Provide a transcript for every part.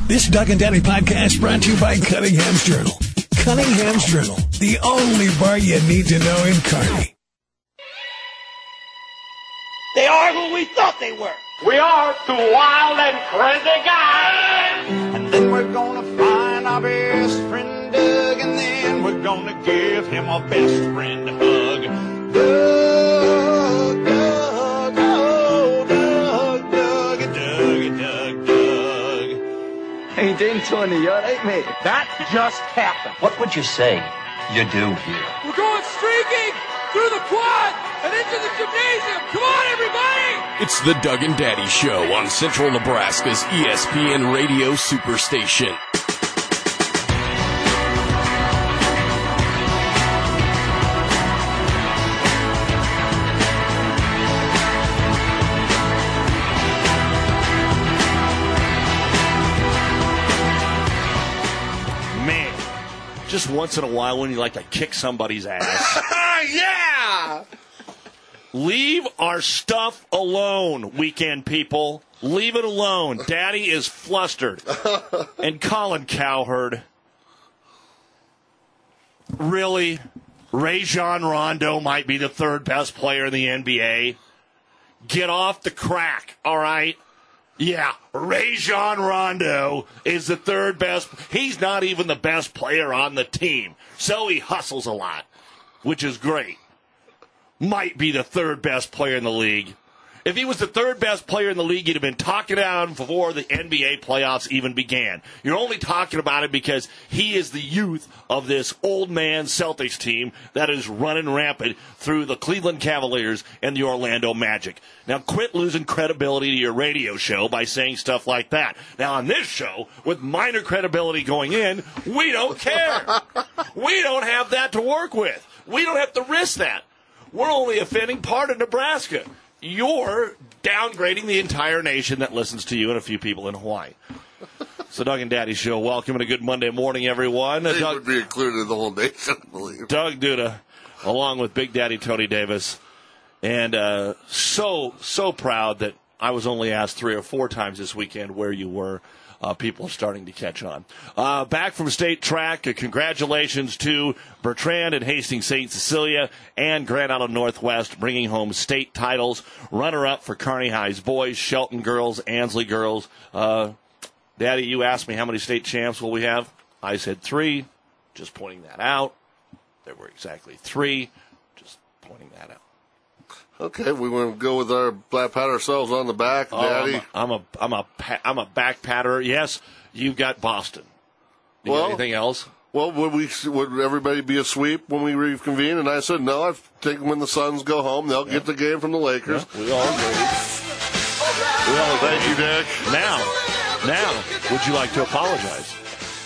This Doug and Daddy podcast brought to you by Cunningham's Journal. Cunningham's Journal, the only bar you need to know in Kearney. They are who we thought they were. We are two wild and crazy guys. And then we're gonna find our best friend Doug, and then we're gonna give him a best friend hug. Doug, Doug, oh, Doug, Doug, Doug, Doug, Doug. Ain't into in the yard, ain't me? That just happened. What would you say you do here? We're going streaking through the quad and into the gymnasium. Come on, everybody! It's the Doug and Daddy Show on Central Nebraska's ESPN Radio Superstation. Man, just once in a while when you like to kick somebody's ass. Yeah! Leave our stuff alone, weekend people. Leave it alone. Daddy is flustered. And Colin Cowherd. Really? Rajon Rondo might be the third best player in the NBA. Get off the crack, all right? Yeah, Rajon Rondo is the third best. He's not even the best player on the team. So he hustles a lot, which is great. Might be the third best player in the league. If he was the third best player in the league, you'd have been talking about him before the NBA playoffs even began. You're only talking about it because he is the youth of this old man Celtics team that is running rampant through the Cleveland Cavaliers and the Orlando Magic. Now, quit losing credibility to your radio show by saying stuff like that. Now, on this show, with minor credibility going in, we don't care. We don't have that to work with. We don't have to risk that. We're only offending part of Nebraska. You're downgrading the entire nation that listens to you and a few people in Hawaii. So Doug and Daddy Show, welcome and a good Monday morning, everyone. They Doug, would be included in the whole nation, I believe. Doug Duda, along with Big Daddy Tony Davis. And so proud that I was only asked 3 or 4 times this weekend where you were. People are starting to catch on. Back from state track, congratulations to Bertrand and Hastings St. Cecilia and Grand Island Northwest bringing home state titles. Runner-up for Kearney High's boys, Shelton girls, Ansley girls. Daddy, you asked me how many state champs will we have. I said 3, just pointing that out. There were exactly 3, just pointing that out. Okay, we want to go with our pat ourselves on the back, Daddy. I'm a back patter. Yes, you've got Boston. You got anything else? Well, would everybody be a sweep when we reconvene? And I said no. I think when the Suns go home, they'll get the game from the Lakers. Yeah, we all agree. Thank you, Dick. Now, would you like to apologize?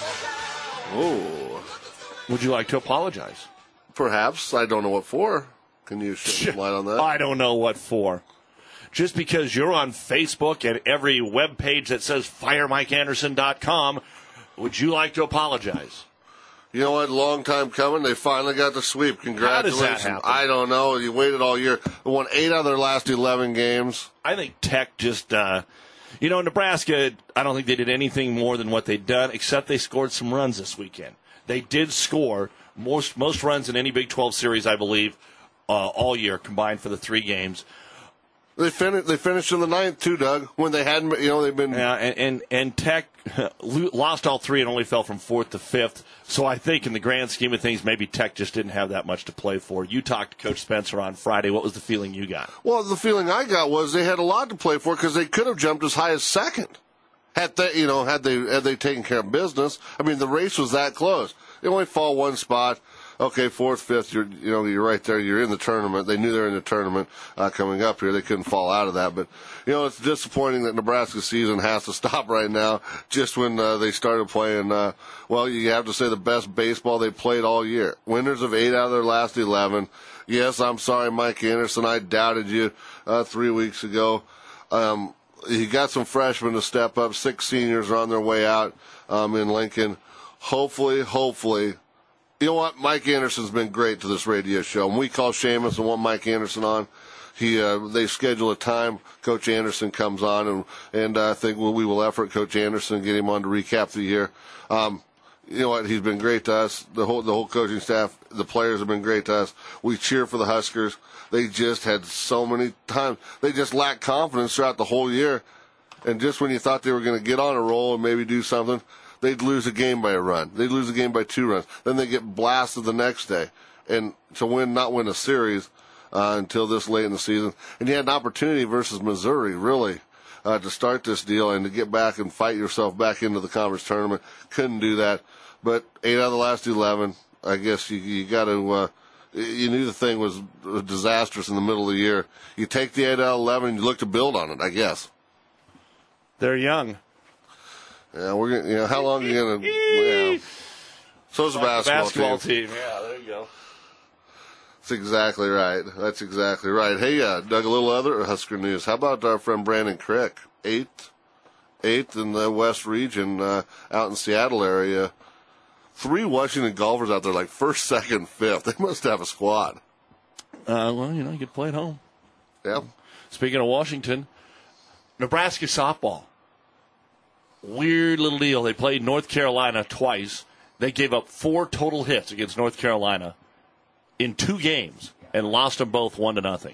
Oh, would you like to apologize? Perhaps. I don't know what for. Can you shed some light on that? I don't know what for. Just because you're on Facebook and every web page that says firemikeanderson.com, would you like to apologize? You know what? Long time coming. They finally got the sweep. Congratulations. How does that happen? I don't know. You waited all year. They won 8 out of their last 11 games. I think Tech just, Nebraska, I don't think they did anything more than what they'd done, except they scored some runs this weekend. They did score most runs in any Big 12 series, I believe, all year combined for the 3 games. They finished in the 9th too, Doug. When they hadn't, they've been. Yeah, and Tech lost all 3 and only fell from 4th to 5th. So I think in the grand scheme of things, maybe Tech just didn't have that much to play for. You talked to Coach Spencer on Friday. What was the feeling you got? Well, the feeling I got was they had a lot to play for because they could have jumped as high as 2nd had they taken care of business. I mean, the race was that close. They only fall 1 spot. Okay, 4th, 5th, you're right there. You're in the tournament. They knew they were in the tournament coming up here. They couldn't fall out of that. But, it's disappointing that Nebraska's season has to stop right now just when they started playing, you have to say the best baseball they played all year. Winners of 8 out of their last 11. Yes, I'm sorry, Mike Anderson. I doubted you 3 weeks ago. He got some freshmen to step up. 6 seniors are on their way out in Lincoln. Hopefully. You know what? Mike Anderson's been great to this radio show. When we call Seamus and want Mike Anderson on, They schedule a time. Coach Anderson comes on, and I think we will effort Coach Anderson, get him on to recap the year. You know what? He's been great to us. The whole coaching staff, the players have been great to us. We cheer for the Huskers. They just had so many times. They just lacked confidence throughout the whole year. And just when you thought they were going to get on a roll and maybe do something, they'd lose a game by a run. They'd lose a game by 2 runs. Then they get blasted the next day. And to not win a series until this late in the season. And you had an opportunity versus Missouri, really, to start this deal and to get back and fight yourself back into the conference tournament. Couldn't do that. But 8 out of the last 11, I guess you got to, you knew the thing was disastrous in the middle of the year. You take the 8 out of 11 and you look to build on it, I guess. They're young. Yeah, we're gonna, how long are you going to, yeah. So's the basketball team. Yeah, there you go. That's exactly right. Hey, Doug, a little other Husker news. How about our friend Brandon Crick? Eighth in the West region, out in Seattle area. 3 Washington golfers out there, like 1st, 2nd, 5th. They must have a squad. Well, you could play at home. Yeah. Speaking of Washington, Nebraska softball. Weird little deal. They played North Carolina twice. They gave up 4 total hits against North Carolina in 2 games and lost them both 1-0.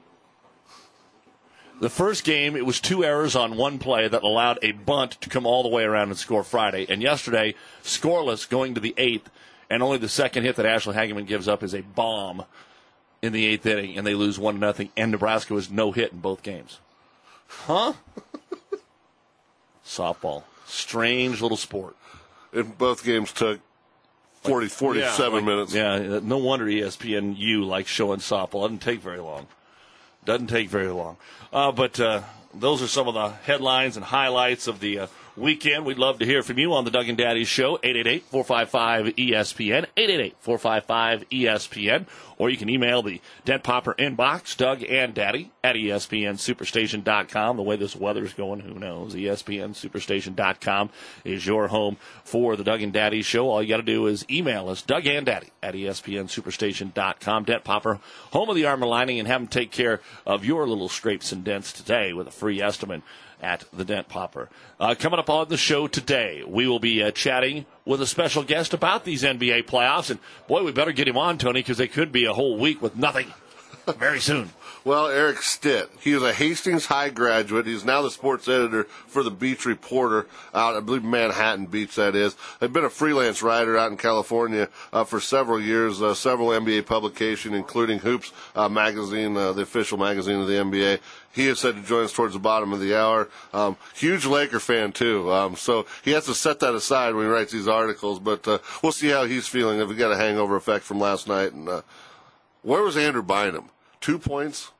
The first game, it was 2 errors on 1 play that allowed a bunt to come all the way around and score Friday. And yesterday, scoreless going to the 8th, and only the second hit that Ashley Hageman gives up is a bomb in the 8th inning, and they lose 1-0, and Nebraska was no hit in both games. Huh? Softball. Strange little sport. And both games took 47 minutes. Yeah, no wonder ESPNU likes showing softball. It doesn't take very long. But those are some of the headlines and highlights of the weekend. We'd love to hear from you on the Doug and Daddy Show, 888-455-ESPN, 888-455-ESPN, or you can email the Dent Popper inbox, Doug and Daddy, at ESPNSuperstation.com. The way this weather's going, who knows? ESPNSuperstation.com is your home for the Doug and Daddy Show. All you got to do is email us, Doug and Daddy, at ESPNSuperstation.com. Dent Popper, home of the Armor Lining, and have them take care of your little scrapes and dents today with a free estimate at the Dent Popper. Coming up on the show today, we will be chatting with a special guest about these NBA playoffs. And, boy, we better get him on, Tony, because they could be a whole week with nothing very soon. Well, Eric Stitt, he was a Hastings High graduate. He's now the sports editor for the Beach Reporter out, I believe, Manhattan Beach, that is. He's been a freelance writer out in California for several years, several NBA publications, including Hoops magazine, the official magazine of the NBA. He is said to join us towards the bottom of the hour. Huge Laker fan, too. So he has to set that aside when he writes these articles. But we'll see how he's feeling if he got a hangover effect from last night. And where was Andrew Bynum? 2 points?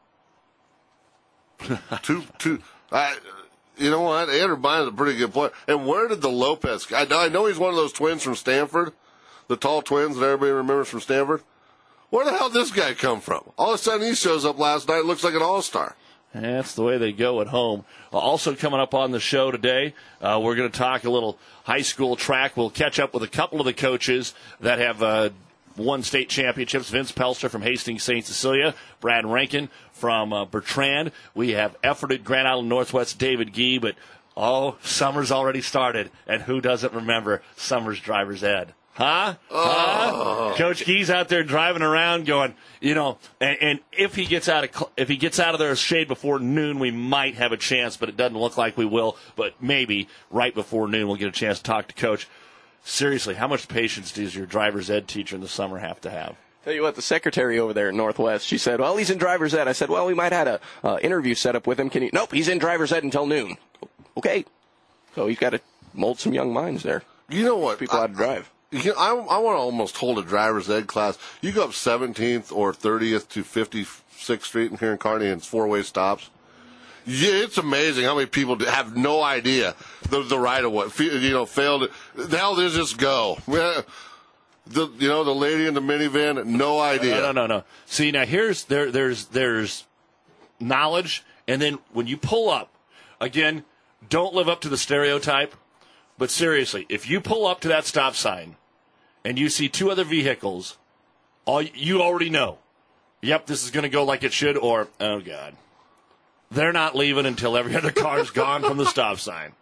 two. You know what? Andrew Bynum's a pretty good player. And where did the Lopez... I know he's one of those twins from Stanford, the tall twins that everybody remembers from Stanford. Where the hell did this guy come from? All of a sudden he shows up last night, looks like an all-star. That's the way they go at home. Also coming up on the show today, we're going to talk a little high school track. We'll catch up with a couple of the coaches that have won state championships. Vince Pelster from Hastings St. Cecilia, Brad Rankin from Bertrand. We have efforted Grand Island Northwest David Gee, but summer's already started, and who doesn't remember summer's driver's ed? Huh? Coach Gee's out there driving around going, and if he gets out of their shade before noon, we might have a chance, but it doesn't look like we will. But maybe right before noon we'll get a chance to talk to Coach. Seriously, how much patience does your driver's ed teacher in the summer have to have? Tell you what, the secretary over there at Northwest, she said, well, he's in driver's ed. I said, well, we might have had a interview set up with him. Can you? Nope, he's in driver's ed until noon. Okay. So he's got to mold some young minds there. You know what? People how to drive. I want to almost hold a driver's ed class. You go up 17th or 30th to 56th Street here in Kearney, and it's 4-way stops. Yeah, it's amazing how many people have no idea the right of way. Failed. The hell does this go? The lady in the minivan, no idea. No. See, now there's knowledge, and then when you pull up, again, don't live up to the stereotype. But seriously, if you pull up to that stop sign and you see 2 other vehicles, you already know. yep, this is going to go like it should, or, oh, God. They're not leaving until every other car's gone from the stop sign.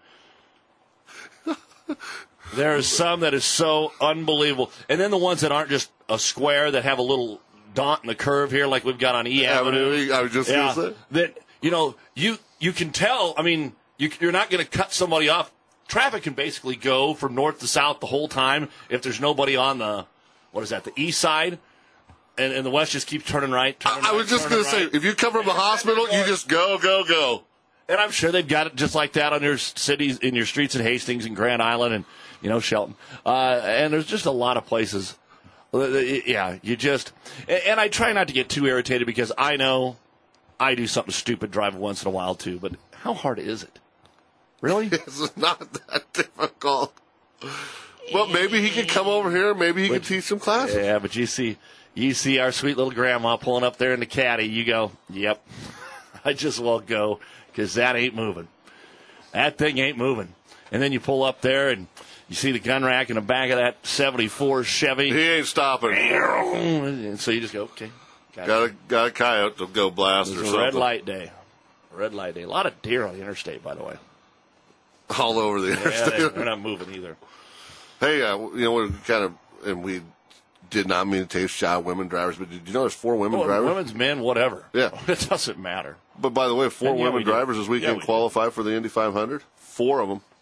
There are some that is so unbelievable. And then the ones that aren't just a square, that have a little dot in the curve here like we've got on E Avenue. I was just going to say. That, you can tell, I mean, you're not going to cut somebody off. Traffic can basically go from north to south the whole time if there's nobody on the east side. And the west just keeps turning right. I was just going to say, if you come from the hospital, you just go, go, go. And I'm sure they've got it just like that on your cities, in your streets in Hastings and Grand Island and, Shelton. And there's just a lot of places. Yeah, you just, and I try not to get too irritated because I know I do something stupid driving once in a while too, but how hard is it? Really? It's not that difficult. Well, maybe he could come over here. Maybe he could teach some classes. Yeah, but you see our sweet little grandma pulling up there in the caddy. You go, yep, I just won't go because that ain't moving. That thing ain't moving. And then you pull up there and you see the gun rack in the back of that 74 Chevy. He ain't stopping. And so you just go, okay. Got a coyote to go blast or something. Red light day. Red light day. A lot of deer on the interstate, by the way. All over the interstate. Yeah, they're not moving either. Hey, we did not mean to take shot at women drivers, but did you know there's 4 women drivers? Women's, men, whatever. Yeah. It doesn't matter. But by the way, 4 women drivers this weekend qualify for the Indy 500. 4 of them.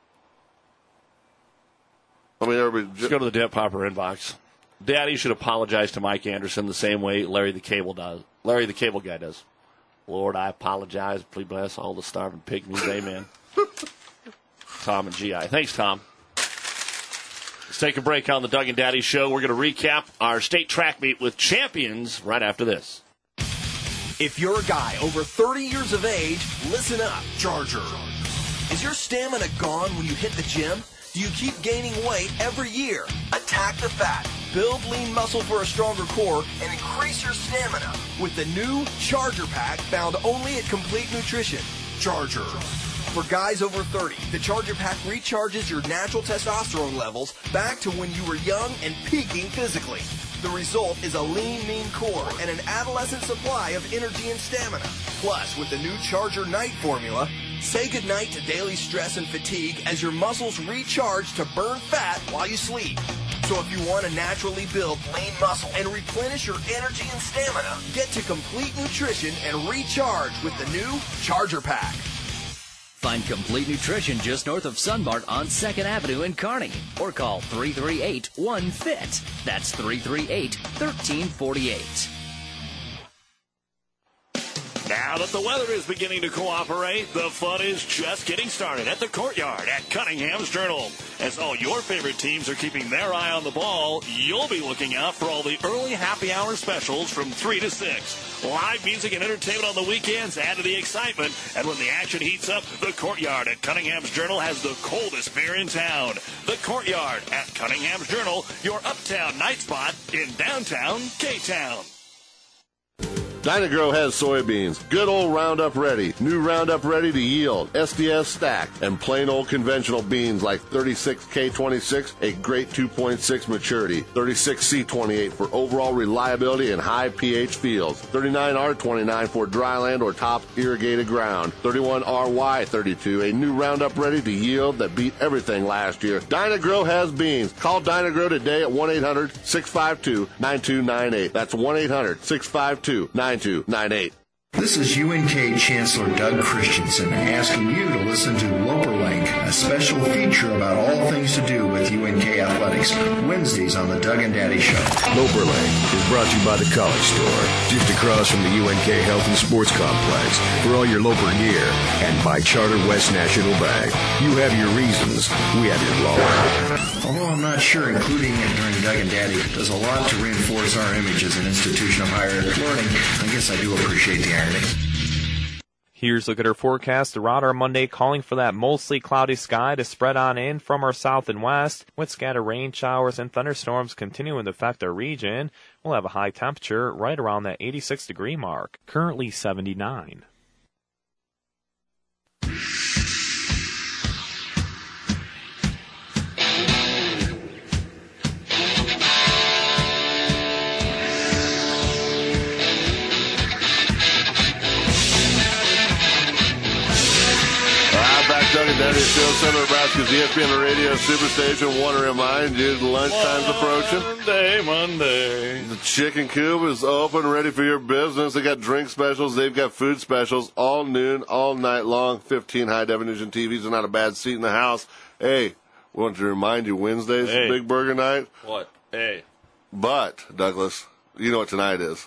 I mean, everybody. Let's go to the Dent Popper inbox. Daddy should apologize to Mike Anderson the same way Larry the Cable Guy does. Lord, I apologize. Please bless all the starving pygmies. Amen. Tom and G.I. Thanks, Tom. Let's take a break on the Doug and Daddy Show. We're going to recap our state track meet with champions right after this. If you're a guy over 30 years of age, listen up. Charger. Is your stamina gone when you hit the gym? Do you keep gaining weight every year? Attack the fat, build lean muscle for a stronger core, and increase your stamina with the new Charger Pack found only at Complete Nutrition. Charger. For guys over 30, the Charger Pack recharges your natural testosterone levels back to when you were young and peaking physically. The result is a lean, mean core and an adolescent supply of energy and stamina. Plus, with the new Charger Night formula, say goodnight to daily stress and fatigue as your muscles recharge to burn fat while you sleep. So if you want to naturally build lean muscle and replenish your energy and stamina, get to Complete Nutrition and recharge with the new Charger Pack. Find Complete Nutrition just north of Sunmart on 2nd Avenue in Kearney. Or call 338-1FIT. That's 338-1348. Now that the weather is beginning to cooperate, the fun is just getting started at the Courtyard at Cunningham's Journal. As all your favorite teams are keeping their eye on the ball, you'll be looking out for all the early happy hour specials from 3 to 6. Live music and entertainment on the weekends add to the excitement. And when the action heats up, the Courtyard at Cunningham's Journal has the coldest beer in town. The Courtyard at Cunningham's Journal, your uptown night spot in downtown K-Town. Dyna-Gro has soybeans. Good old Roundup Ready. New Roundup Ready to yield. SDS stacked. And plain old conventional beans like 36K26, a great 2.6 maturity. 36C28 for overall reliability in high pH fields. 39R29 for dryland or top irrigated ground. 31RY32, a new Roundup Ready to yield that beat everything last year. Dyna-Gro has beans. Call Dyna-Gro today at 1-800-652-9298. That's 1-800-652-9298. This is UNK Chancellor Doug Christensen asking you to listen to Loper Link, a special feature about all things to do with UNK athletics, Wednesdays on the Doug and Daddy Show. Loper Link is brought to you by the College Store, just across from the UNK Health and Sports Complex, for all your Loper gear, and by Charter West National Bank. You have your reasons, we have your law. Although I'm not sure including it during Doug and Daddy does a lot to reinforce our image as an institution of higher learning, I guess I do appreciate the irony. Here's a look at our forecast. Around our Monday, calling for that mostly cloudy sky to spread on in from our south and west, with scattered rain showers and thunderstorms continuing to affect our region. We'll have a high temperature right around that 86-degree mark, currently 79. Radio Show, Central Nebraska's ESPN Radio Superstation. Want to remind you, lunchtime's approaching. Monday. The Chicken Coop is open, ready for your business. They got drink specials. They've got food specials all noon, all night long. 15 high-definition TVs are not a bad seat in the house. Hey, want to remind you, Wednesday's Big Burger Night. What? Hey. But, Douglas, you know what tonight is.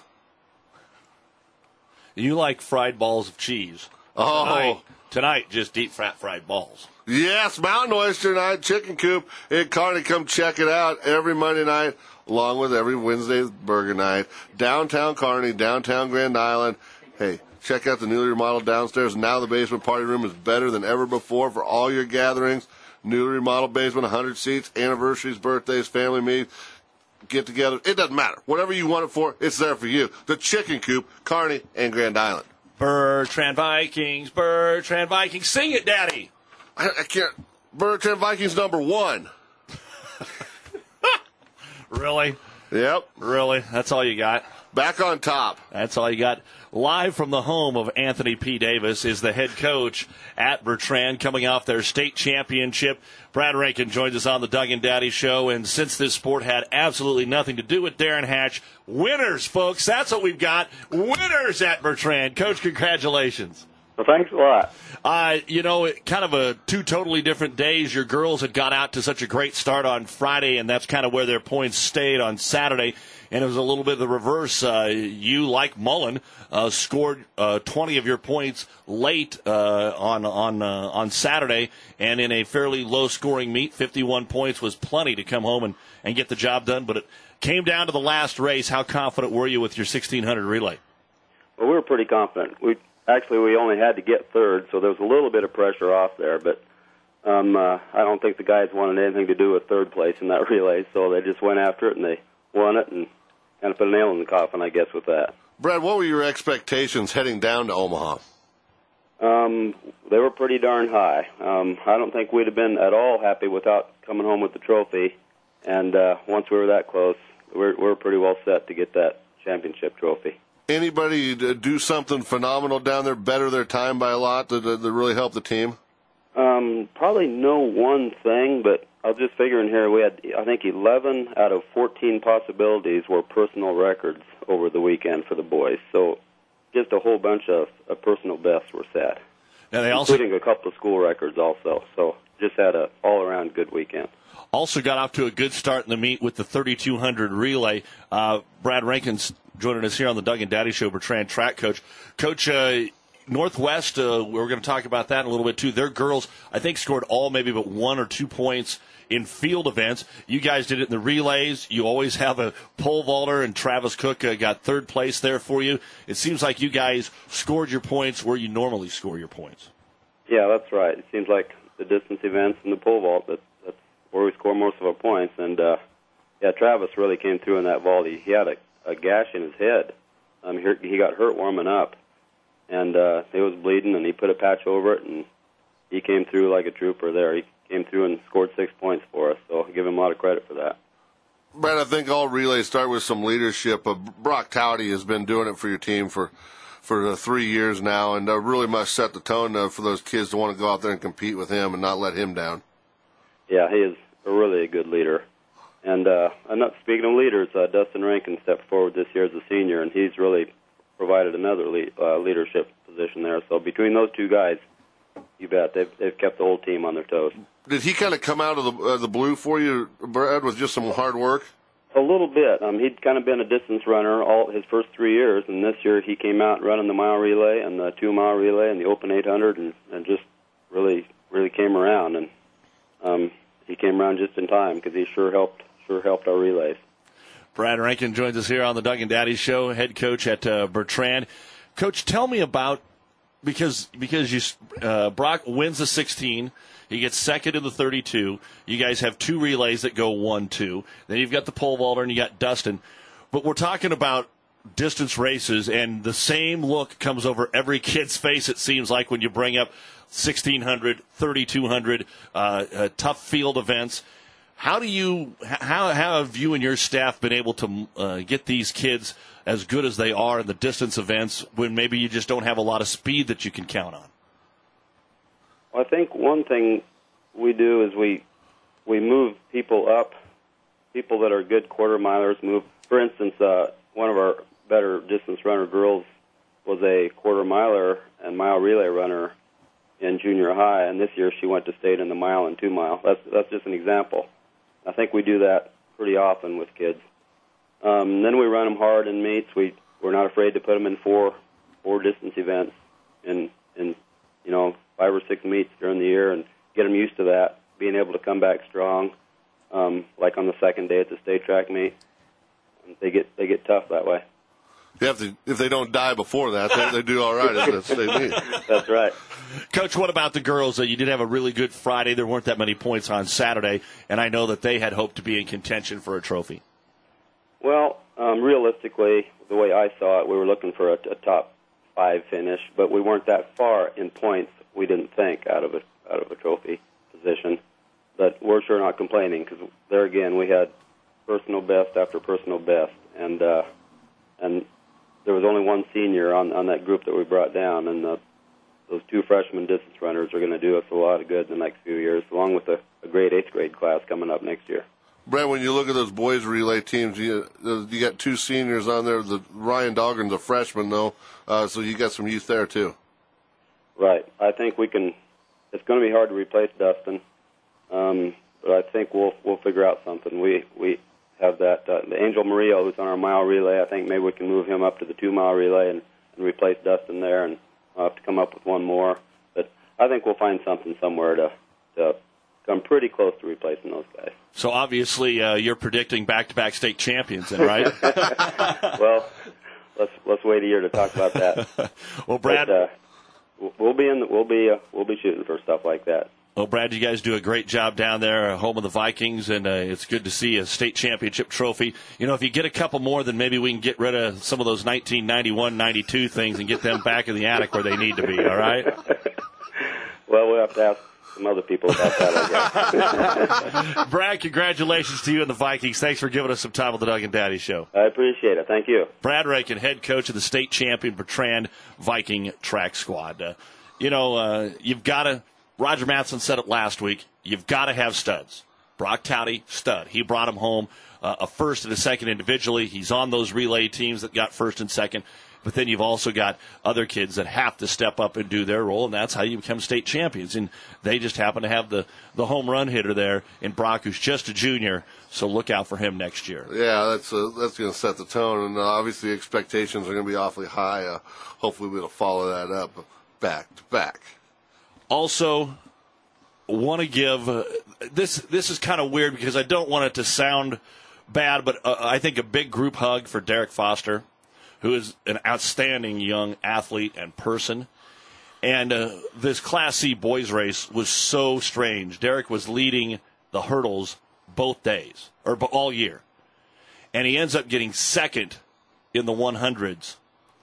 You like fried balls of cheese. Oh. Tonight, just deep fried balls. Yes, Mountain Oyster Night, Chicken Coop in Kearney. Come check it out every Monday night, along with every Wednesday's Burger Night. Downtown Kearney, downtown Grand Island. Hey, check out the newly remodeled downstairs. Now the basement party room is better than ever before for all your gatherings. Newly remodeled basement, 100 seats, anniversaries, birthdays, family meet, get together. It doesn't matter. Whatever you want it for, it's there for you. The Chicken Coop, Kearney and Grand Island. Bertrand Vikings, Bertrand Vikings. Sing it, Daddy. I can't. Bertrand Vikings #1. Really? Yep. Really? That's all you got? Back on top. That's all you got. Live from the home of Anthony P. Davis is the head coach at Bertrand, coming off their state championship. Brad Rankin joins us on the Doug and Daddy Show, and since this sport had absolutely nothing to do with Darren Hatch, winners, folks. That's what we've got. Winners at Bertrand. Coach, congratulations. Well, thanks a lot. Kind of two totally different days. Your girls had got out to such a great start on Friday, and that's kind of where their points stayed on Saturday. And it was a little bit of the reverse. You, like Mullen, scored 20 of your points late on Saturday, and in a fairly low-scoring meet, 51 points was plenty to come home and get the job done. But it came down to the last race. How confident were you with your 1600 relay? Well, we were pretty confident. We only had to get third, so there was a little bit of pressure off there. But I don't think the guys wanted anything to do with third place in that relay, so they just went after it and they won it and kind of put a nail in the coffin, I guess, with that. Brad, what were your expectations heading down to Omaha? They were pretty darn high. I don't think we'd have been at all happy without coming home with the trophy. And once we were that close, we're pretty well set to get that championship trophy. Anybody do something phenomenal down there, better their time by a lot to really help the team? Probably no one thing, but I'll just figure in here we had, I think, 11 out of 14 possibilities were personal records over the weekend for the boys. So just a whole bunch of personal bests were set, including a couple of school records also. So just had an all-around good weekend. Also got off to a good start in the meet with the 3200 relay. Brad Rankin's joining us here on the Doug and Daddy Show, Bertrand track coach. Coach, Northwest, we're going to talk about that in a little bit too. Their girls, I think, scored all maybe but 1 or 2 points in field events. You guys did it in the relays. You always have a pole vaulter, and Travis Cook got third place there for you. It seems like you guys scored your points where you normally score your points. Yeah, that's right. It seems like the distance events and the pole vault, that's where we score most of our points. And, Travis really came through in that vault. He had a gash in his head. He got hurt warming up, and it was bleeding, and he put a patch over it, and he came through like a trooper there. He came through and scored 6 points for us, so I give him a lot of credit for that. Brad, I think all relays start with some leadership. Brock Towdy has been doing it for your team for 3 years now, and really must set the tone for those kids to want to go out there and compete with him and not let him down. Yeah, he is really a good leader. And I'm not speaking of leaders. Dustin Rankin stepped forward this year as a senior, and he's really provided another leadership position there. So between those two guys, you bet they've kept the whole team on their toes. Did he kind of come out of the blue for you, Brad, with just some hard work? A little bit. He'd kind of been a distance runner all his first 3 years, and this year he came out running the mile relay and the 2 mile relay and the open 800, and just really came around. And he came around just in time because he sure helped our relays. Brad Rankin joins us here on the Doug and Daddy Show, head coach at Bertrand. Coach, tell me about, because Brock wins the 16, he gets second in the 32. You guys have 2 relays that go 1-2. Then you've got the pole vaulter and you got Dustin. But we're talking about distance races, and the same look comes over every kid's face, it seems like, when you bring up 1600, 3200, tough field events. How have you and your staff been able to get these kids as good as they are in the distance events when maybe you just don't have a lot of speed that you can count on? Well, I think one thing we do is we move people up, people that are good quarter milers move. For instance, one of our better distance runner girls was a quarter miler and mile relay runner in junior high, and this year she went to state in the mile and 2 mile. That's just an example. I think we do that pretty often with kids. Then we run them hard in meets. We're not afraid to put them in four distance events in 5 or 6 meets during the year and get them used to that, being able to come back strong. Like on the second day at the state track meet, they get tough that way. If they don't die before that, they do all right at the state meet. That's right. Coach, what about the girls? You did have a really good Friday. There weren't that many points on Saturday, and I know that they had hoped to be in contention for a trophy. Well, realistically, the way I saw it, we were looking for a top 5 finish, but we weren't that far in points, we didn't think, out of a trophy position. But we're sure not complaining, because there again we had personal best after personal best, and there was only one senior on that group that we brought down, and those 2 freshman distance runners are going to do us a lot of good in the next few years, along with a great 8th grade class coming up next year. Brad, when you look at those boys relay teams, you got 2 seniors on there. Ryan Dahlgren's a freshman, though, so you got some youth there too. Right. I think we can. It's going to be hard to replace Dustin, but I think we'll figure out something. We have that the Angel Murillo, who's on our mile relay. I think maybe we can move him up to the 2 mile relay and replace Dustin there, and I'll have to come up with one more. But I think we'll find something somewhere to come pretty close to replacing those guys. So obviously you're predicting back-to-back state champions, then, right? Well, let's wait a year to talk about that. Well, Brad, but, we'll be shooting for stuff like that. Well, Brad, you guys do a great job down there, home of the Vikings, and it's good to see a state championship trophy. If you get a couple more, then maybe we can get rid of some of those 1991-92 things and get them back in the attic where they need to be, all right? Well, we'll have to ask some other people about that, I guess. Brad, congratulations to you and the Vikings. Thanks for giving us some time on the Doug and Daddy Show. I appreciate it. Thank you. Brad Rakin, head coach of the state champion Bertrand Viking track squad. You've got to, Roger Matheson said it last week, you've got to have studs. Brock Towdy, stud. He brought him home a first and a second individually. He's on those relay teams that got first and second. But then you've also got other kids that have to step up and do their role, and that's how you become state champions. And they just happen to have the home run hitter there in Brock, who's just a junior, so look out for him next year. Yeah, that's going to set the tone, and obviously expectations are going to be awfully high. Hopefully we'll follow that up back to back. Also, want to give this is kind of weird because I don't want it to sound bad, but I think a big group hug for Derek Foster, who is an outstanding young athlete and person. And this Class C boys race was so strange. Derek was leading the hurdles both days, or all year. And he ends up getting second in the 100s.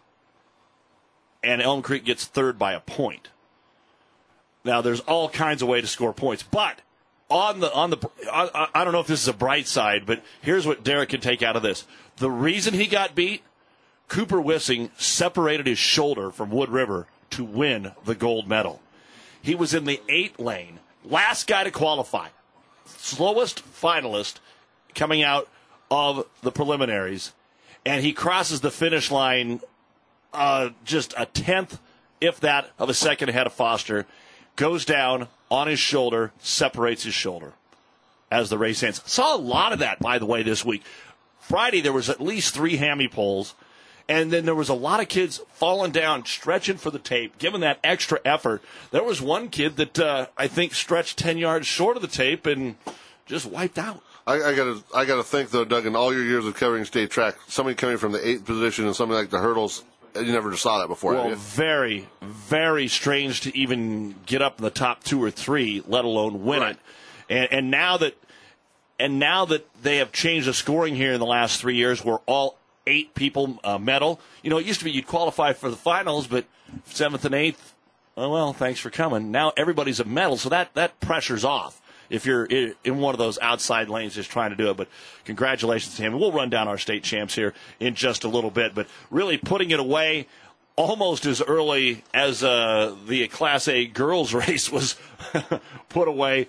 And Elm Creek gets third by a point. Now, there's all kinds of ways to score points. But I don't know if this is a bright side, but here's what Derek can take out of this. The reason he got beat, Cooper Wissing separated his shoulder from Wood River to win the gold medal. He was in the 8 lane, last guy to qualify, slowest finalist coming out of the preliminaries, and he crosses the finish line just a tenth, if that, of a second ahead of Foster, goes down on his shoulder, separates his shoulder as the race ends. Saw a lot of that, by the way, this week. Friday, there was at least 3 hammy poles. And then there was a lot of kids falling down, stretching for the tape, giving that extra effort. There was one kid that I think stretched 10 yards short of the tape and just wiped out. I gotta think though, Doug, in all your years of covering state track, somebody coming from the 8th position and something like the hurdles, you never saw that before. Well, very, very strange to even get up in the top 2 or 3, let alone win it. And now that they have changed the scoring here in the last 3 years, where all 8 people medal. It used to be you'd qualify for the finals, but 7th and 8th, well, thanks for coming. Now everybody's a medal, so that pressure's off if you're in one of those outside lanes just trying to do it. But congratulations to him. We'll run down our state champs here in just a little bit. But really putting it away almost as early as the Class A girls race was put away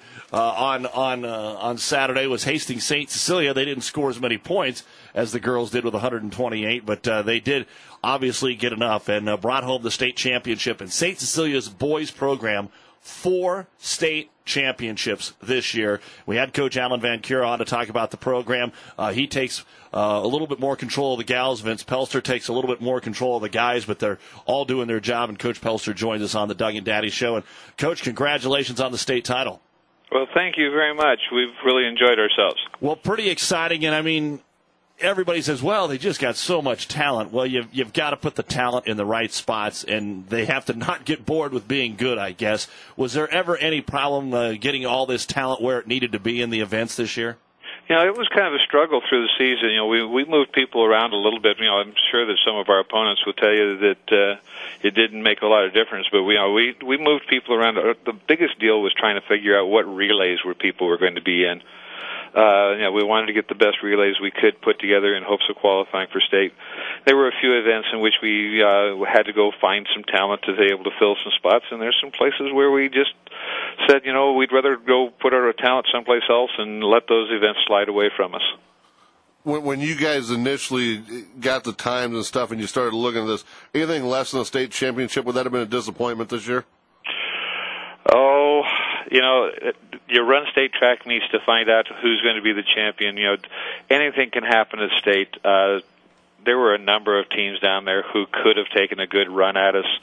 on Saturday was Hastings St. Cecilia. They didn't score as many points as the girls did with 128, but they did obviously get enough and brought home the state championship. And St. Cecilia's boys program, 4 state championships this year. We had Coach Alan Van Cura on to talk about the program. He takes a little bit more control of the gals. Vince Pelster takes a little bit more control of the guys, but they're all doing their job, and Coach Pelster joins us on the Doug and Daddy Show. And, Coach, congratulations on the state title. Well, thank you very much. We've really enjoyed ourselves. Well, pretty exciting, and I mean, everybody says, well, they just got so much talent. Well, you've got to put the talent in the right spots, and they have to not get bored with being good, I guess. Was there ever any problem getting all this talent where it needed to be in the events this year? You know, it was kind of a struggle through the season. You know, we moved people around a little bit. You know, I'm sure that some of our opponents will tell you that it didn't make a lot of difference, but we moved people around. The biggest deal was trying to figure out what relays people were going to be in. We wanted to get the best relays we could put together in hopes of qualifying for state. There were a few events in which we had to go find some talent to be able to fill some spots, and there's some places where we just said, you know, we'd rather go put our talent someplace else and let those events slide away from us. When you guys initially got the times and stuff and you started looking at this, anything less than a state championship, would that have been a disappointment this year? Oh, you know, your run state track needs to find out who's going to be the champion. You know, anything can happen at state. There were a number of teams down there who could have taken a good run at us.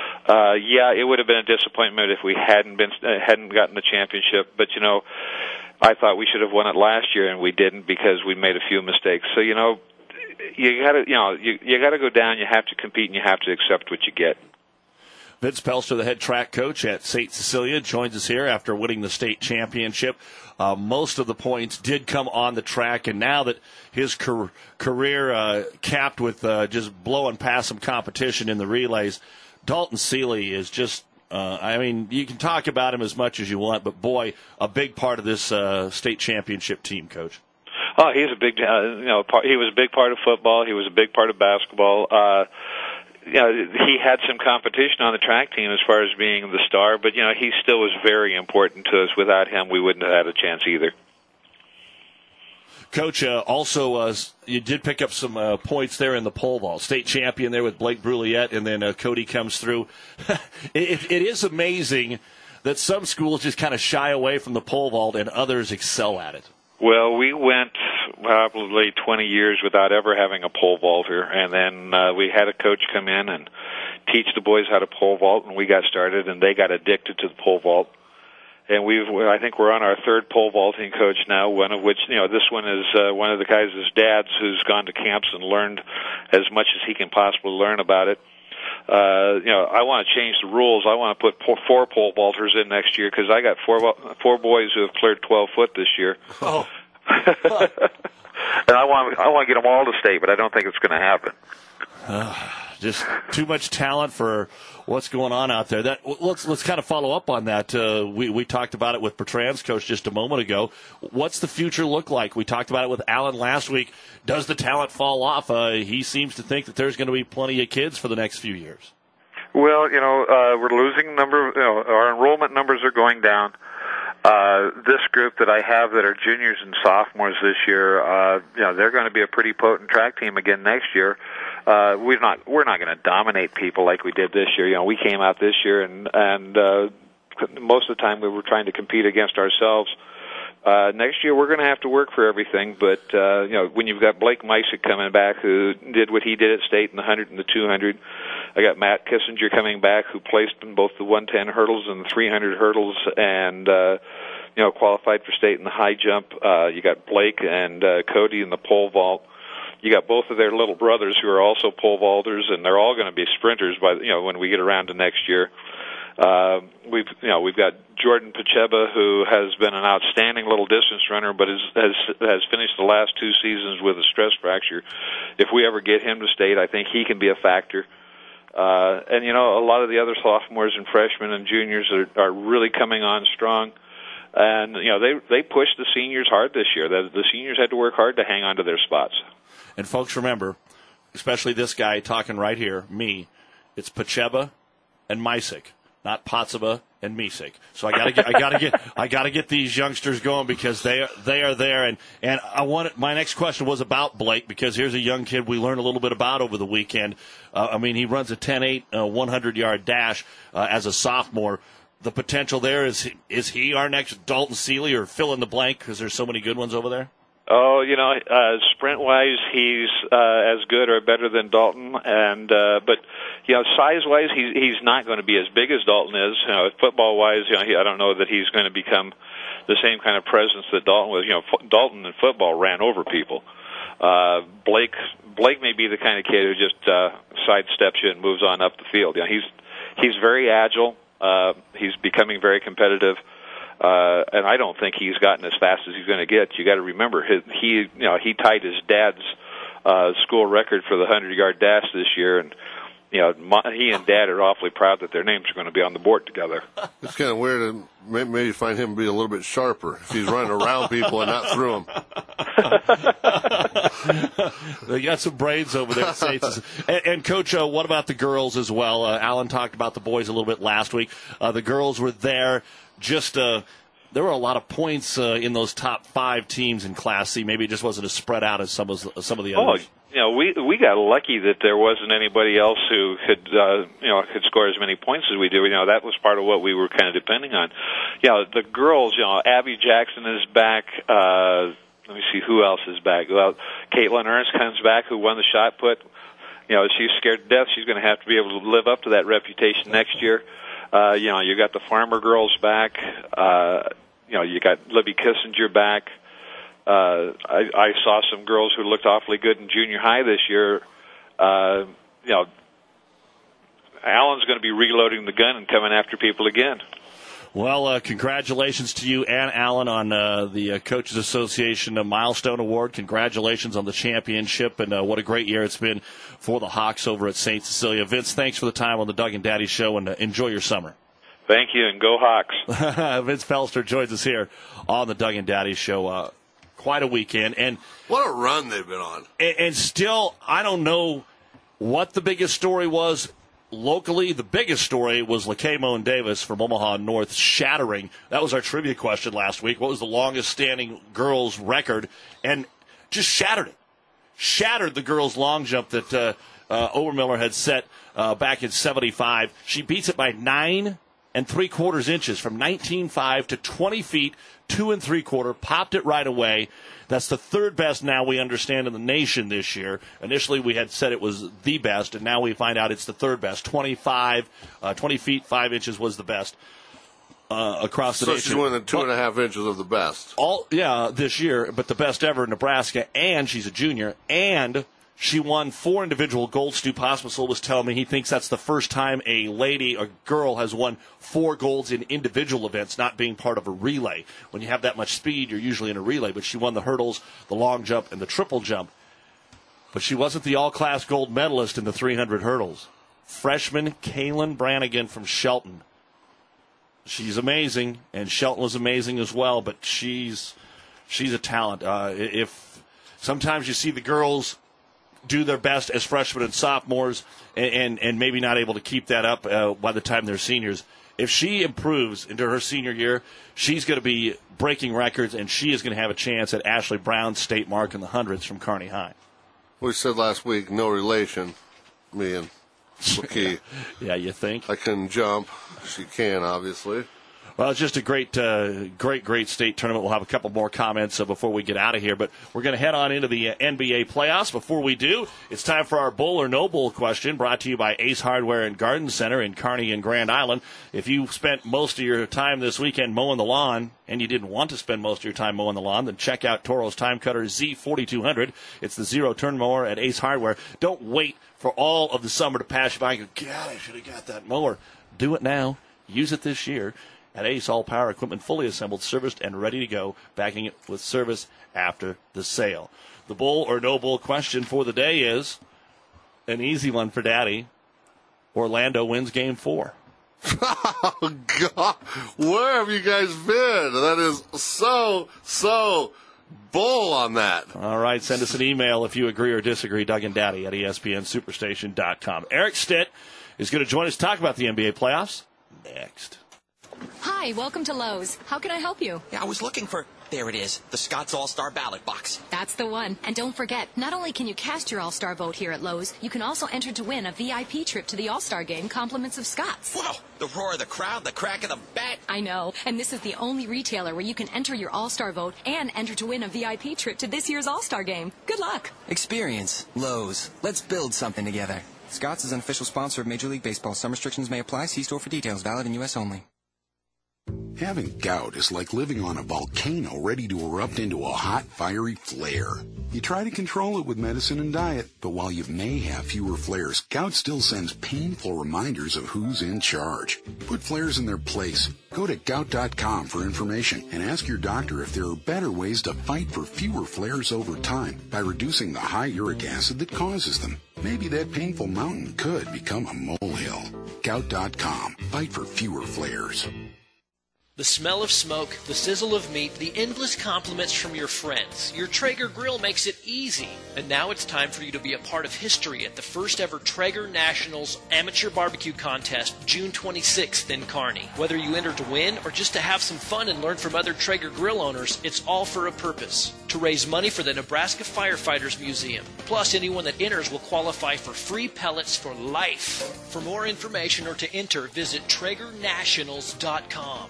It would have been a disappointment if we hadn't gotten the championship. But you know, I thought we should have won it last year, and we didn't because we made a few mistakes. So you know, you gotta go down. You have to compete, and you have to accept what you get. Vince Pelster, the head track coach at St. Cecilia, joins us here after winning the state championship. Most of the points did come on the track, and now that his career capped with just blowing past some competition in the relays, Dalton Seeley is just, you can talk about him as much as you want, but boy, a big part of this state championship team, Coach. Oh, he's a big, he was a big part of football. He was a big part of basketball. He had some competition on the track team as far as being the star, but, you know, he still was very important to us. Without him, we wouldn't have had a chance either. Coach, also, you did pick up some points there in the pole vault. State champion there with Blake Brulliette, and then Cody comes through. It is amazing that some schools just kind of shy away from the pole vault and others excel at it. Well, we went probably 20 years without ever having a pole vaulter, and then we had a coach come in and teach the boys how to pole vault, and we got started, and they got addicted to the pole vault. And I think we're on our third pole vaulting coach now, one of which, you know, this one is one of the guys' dads who's gone to camps and learned as much as he can possibly learn about it. I want to change the rules. I want to put 4 pole vaulters in next year because I got four boys who have cleared 12 foot this year. Oh. And I want to get them all to state, but I don't think it's going to happen. Just too much talent for what's going on out there. Let's kind of follow up on that. We talked about it with Bertrand's coach just a moment ago. What's the future look like? We talked about it with Alan last week. Does the talent fall off? He seems to think that there's going to be plenty of kids for the next few years. Well, we're losing our enrollment numbers are going down. This group that I have that are juniors and sophomores this year, they're going to be a pretty potent track team again next year. We're not going to dominate people like we did this year. You know, we came out this year and most of the time we were trying to compete against ourselves. Next year we're going to have to work for everything, but when you've got Blake Meisick coming back who did what he did at state in the 100 and the 200, I got Matt Kissinger coming back who placed in both the 110 hurdles and the 300 hurdles and qualified for state in the high jump. You got Blake and Cody in the pole vault. You got both of their little brothers who are also pole vaulters, and they're all going to be sprinters when we get around to next year. We've got Jordan Pacheba, who has been an outstanding little distance runner, but has finished the last 2 seasons with a stress fracture. If we ever get him to state, I think he can be a factor. And a lot of the other sophomores and freshmen and juniors are really coming on strong. And they pushed the seniors hard this year. The seniors had to work hard to hang on to their spots. And folks, remember, especially this guy talking right here, me, It's Pacheba and Misek, not Potseba and Misek. So I gotta get these youngsters going because they are there. And my next question was about Blake because here's a young kid we learned a little bit about over the weekend. He runs a 10.8 100-yard dash as a sophomore. The potential there is he our next Dalton Seeley or fill in the blank because there's so many good ones over there? Oh, sprint-wise, he's as good or better than Dalton, but size-wise, he's not going to be as big as Dalton is. Football-wise, I don't know that he's going to become the same kind of presence that Dalton was. Dalton in football ran over people. Blake may be the kind of kid who just sidesteps you and moves on up the field. He's very agile. He's becoming very competitive. And I don't think he's gotten as fast as he's going to get. You got to remember, he tied his dad's school record for the 100-yard dash this year, and he and Dad are awfully proud that their names are going to be on the board together. It's kind of weird to maybe find him to be a little bit sharper if he's running around people and not through them. They got some brains over there. And Coach, what about the girls as well? Alan talked about the boys a little bit last week. The girls were there. There were a lot of points in those top 5 teams in Class C. Maybe it just wasn't as spread out as some of the others. We got lucky that there wasn't anybody else who could score as many points as we do. That was part of what we were kind of depending on. The girls, Abby Jackson is back. Let me see who else is back. Well, Caitlin Ernst comes back, who won the shot put. She's scared to death. She's going to have to be able to live up to that reputation next year. You got the Farmer girls back. You got Libby Kissinger back. I saw some girls who looked awfully good in junior high this year. Alan's going to be reloading the gun and coming after people again. Well, congratulations to you and Alan on the Coaches Association Milestone Award. Congratulations on the championship, and what a great year it's been for the Hawks over at St. Cecilia. Vince, thanks for the time on the Doug and Daddy Show, and enjoy your summer. Thank you, and go Hawks. Vince Felster joins us here on the Doug and Daddy Show. Quite a weekend. And what a run they've been on. And still, I don't know what the biggest story was. Locally, the biggest story was LaKay Moen Davis from Omaha North shattering. That was our trivia question last week. What was the longest-standing girls' record? And just shattered it. Shattered the girls' long jump that Obermiller had set back in 75. She beats it by 9 3/4 inches from 19.5 to 20 feet, 2 3/4. Popped it right away. That's the third best now we understand in the nation this year. Initially we had said it was the best, and now we find out it's the third best. 20 feet, 5 inches was the best across the nation. So she's winning 2.5 inches of the best. This year, but the best ever in Nebraska, and she's a junior, and she won 4 individual golds. Stu Pospisil was telling me he thinks that's the first time a girl has won 4 golds in individual events, not being part of a relay. When you have that much speed, you're usually in a relay, but she won the hurdles, the long jump, and the triple jump. But she wasn't the all-class gold medalist in the 300 hurdles. Freshman Kaylin Brannigan from Shelton. She's amazing, and Shelton was amazing as well, but she's a talent. If sometimes you see the girls do their best as freshmen and sophomores and maybe not able to keep that up by the time they're seniors. If she improves into her senior year, she's going to be breaking records, and she is going to have a chance at Ashley Brown's state mark in the hundreds from Kearney High. We said last week, no relation, me and LaKay. Yeah, you think? I can jump. She can, obviously. Well, it's just a great state tournament. We'll have a couple more comments before we get out of here, but we're going to head on into the NBA playoffs. Before we do, it's time for our Bull or No Bull question, brought to you by Ace Hardware and Garden Center in Kearney and Grand Island. If you spent most of your time this weekend mowing the lawn, and you didn't want to spend most of your time mowing the lawn, then check out Toro's Time Cutter Z4200. It's the zero-turn mower at Ace Hardware. Don't wait for all of the summer to pass you by and go, God, I should have got that mower. Do it now. Use it this year. At Ace, all power equipment fully assembled, serviced, and ready to go, backing it with service after the sale. The Bull or No Bull question for the day is an easy one for Daddy. Orlando wins Game 4. Oh, God. Where have you guys been? That is so bull on that. All right, send us an email if you agree or disagree. Doug and Daddy at ESPNSuperstation.com. Eric Stitt is going to join us to talk about the NBA playoffs next. Hi, welcome to Lowe's. How can I help you? Yeah, I was looking for, there it is, the Scott's All-Star Ballot Box. That's the one. And don't forget, not only can you cast your All-Star vote here at Lowe's, you can also enter to win a VIP trip to the All-Star Game, compliments of Scott's. Wow, the roar of the crowd, the crack of the bat. I know, and this is the only retailer where you can enter your All-Star vote and enter to win a VIP trip to this year's All-Star Game. Good luck. Experience. Lowe's. Let's build something together. Scott's is an official sponsor of Major League Baseball. Some restrictions may apply. See store for details. Valid in U.S. only. Having gout is like living on a volcano ready to erupt into a hot, fiery flare. You try to control it with medicine and diet, but while you may have fewer flares, gout still sends painful reminders of who's in charge. Put flares in their place. Go to gout.com for information and ask your doctor if there are better ways to fight for fewer flares over time by reducing the high uric acid that causes them. Maybe that painful mountain could become a molehill. Gout.com. Fight for fewer flares. The smell of smoke, the sizzle of meat, the endless compliments from your friends. Your Traeger grill makes it easy. And now it's time for you to be a part of history at the first ever Traeger Nationals Amateur Barbecue Contest, June 26th in Kearney. Whether you enter to win or just to have some fun and learn from other Traeger grill owners, it's all for a purpose. To raise money for the Nebraska Firefighters Museum. Plus, anyone that enters will qualify for free pellets for life. For more information or to enter, visit TraegerNationals.com.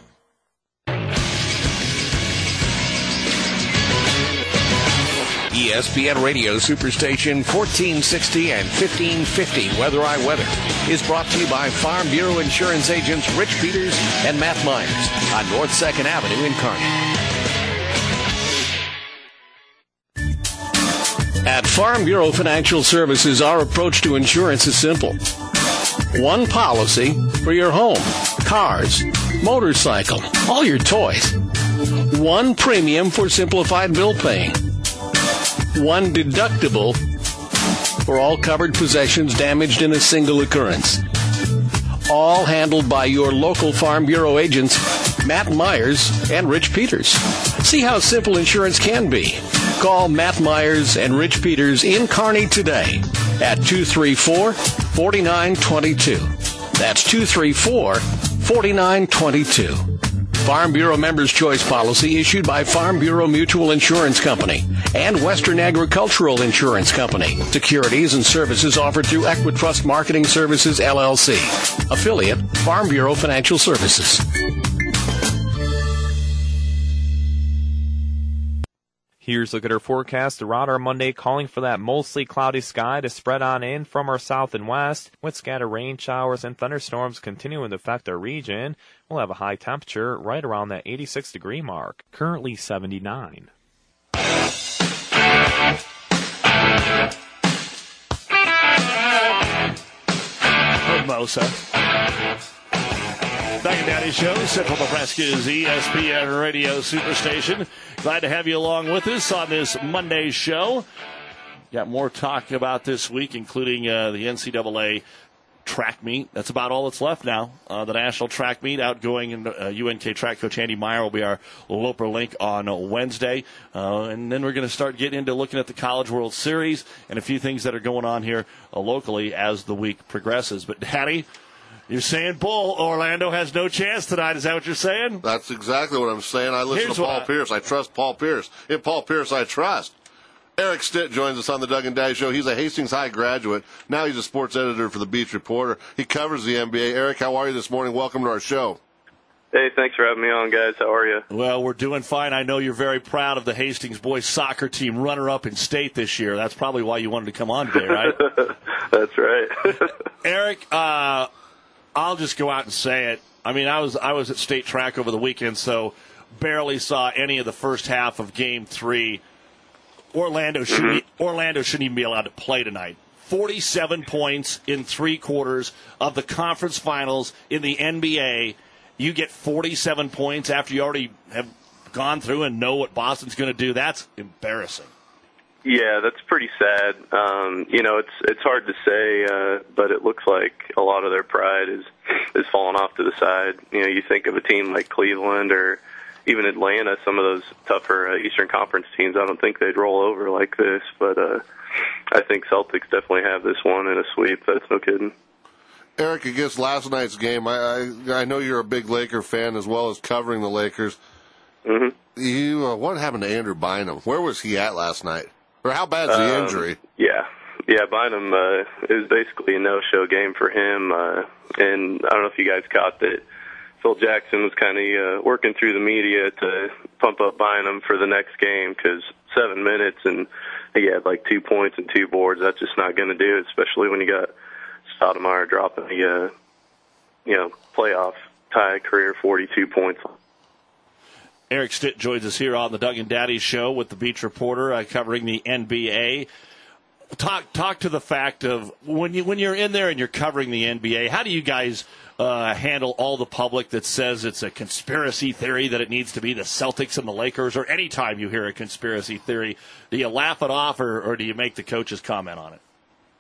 ESPN Radio Superstation 1460 and 1550 Weather I Weather is brought to you by Farm Bureau Insurance agents Rich Peters and Matt Myers on North 2nd Avenue in Kearney. At Farm Bureau Financial Services, our approach to insurance is simple. One policy for your home, cars, motorcycle, all your toys. One premium for simplified bill paying. One deductible for all covered possessions damaged in a single occurrence. All handled by your local Farm Bureau agents, Matt Myers and Rich Peters. See how simple insurance can be. Call Matt Myers and Rich Peters in Kearney today at 234-4922. That's 234-4922. Farm Bureau Members' Choice Policy issued by Farm Bureau Mutual Insurance Company and Western Agricultural Insurance Company. Securities and services offered through Equitrust Marketing Services, LLC. Affiliate, Farm Bureau Financial Services. Here's a look at our forecast. The radar Monday calling for that mostly cloudy sky to spread on in from our south and west, with scattered rain showers and thunderstorms continuing to affect our region. We'll have a high temperature right around that 86-degree mark, currently 79. Hermosa. Doug and Daddy Show, Central Nebraska's ESPN Radio Superstation. Glad to have you along with us on this Monday show. Got more talk about this week, including the NCAA track meet. That's about all that's left now. The national track meet outgoing, and UNK track coach Andy Meyer will be our Loper Link on Wednesday. And then we're going to start getting into looking at the College World Series and a few things that are going on here locally as the week progresses. But Daddy, you're saying Bull, Orlando has no chance tonight. Is that what you're saying? That's exactly what I'm saying. I listen to Paul Pierce. I trust Paul Pierce. In Paul Pierce, I trust. Eric Stitt joins us on the Doug and Daddy Show. He's a Hastings High graduate. Now he's a sports editor for the Beach Reporter. He covers the NBA. Eric, how are you this morning? Welcome to our show. Hey, thanks for having me on, guys. How are you? Well, we're doing fine. I know you're very proud of the Hastings boys soccer team, runner-up in state this year. That's probably why you wanted to come on today, right? That's right. Eric, I'll just go out and say it. I mean, I was at state track over the weekend, so barely saw any of the first half of Game 3. Orlando shouldn't even be allowed to play tonight. 47 points in 3 quarters of the conference finals in the NBA. You get 47 points after you already have gone through and know what Boston's going to do. That's embarrassing. Yeah, that's pretty sad. It's hard to say, but it looks like a lot of their pride is falling off to the side. You know, you think of a team like Cleveland or even Atlanta, some of those tougher Eastern Conference teams, I don't think they'd roll over like this, but I think Celtics definitely have this one in a sweep. That's no kidding. Eric, against last night's game, I know you're a big Laker fan as well as covering the Lakers. Mm-hmm. What happened to Andrew Bynum? Where was he at last night? Or how bad's the injury? Yeah, Bynum, it was basically a no-show game for him. And I don't know if you guys caught that Phil Jackson was kind of working through the media to pump up Bynum for the next game because 7 minutes and he had like 2 points and 2 boards. That's just not going to do it, especially when you got Stoudemire dropping the playoff tie career 42 points. Eric Stitt joins us here on the Doug and Daddy Show with the Beach Reporter covering the NBA. Talk to the fact of when you're in there and you're covering the NBA, how do you guys handle all the public that says it's a conspiracy theory that it needs to be the Celtics and the Lakers, or any time you hear a conspiracy theory, do you laugh it off or do you make the coaches comment on it?